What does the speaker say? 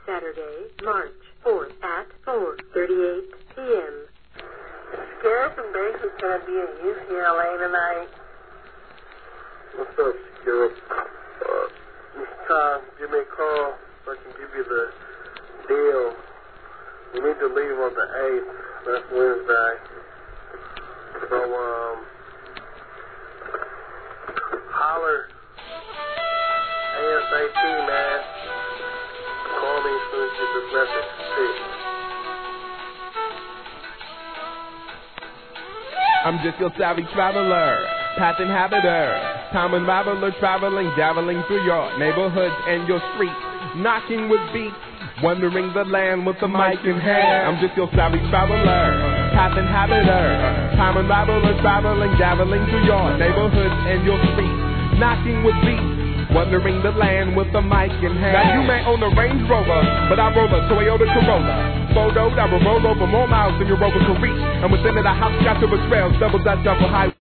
Saturday, March 4th at 4:38 p.m. Sheriff and Baker's going to be in UCLA tonight. What's up, Sheriff? Just give me a call so I can give you the deal. We need to leave on the 8th. That's Wednesday. So, holler ASAP, man. Call me as soon as you get this message. See. I'm just your savvy traveler, path inhabitor, time unraveler, traveling, dabbling through your neighborhoods and your streets, knocking with beats, wandering the land with the mic in hand. I'm just your savvy traveler, path inhabitor, time unraveler, traveling, dabbling through your neighborhoods and your streets, knocking with beats, wandering the land with the mic in hand. Now you may own a Range Rover, but I roll a Toyota Corolla. Photos, I will roll over more miles than your Rover can reach. And within it, a house got to a trail, double Dutch, double high.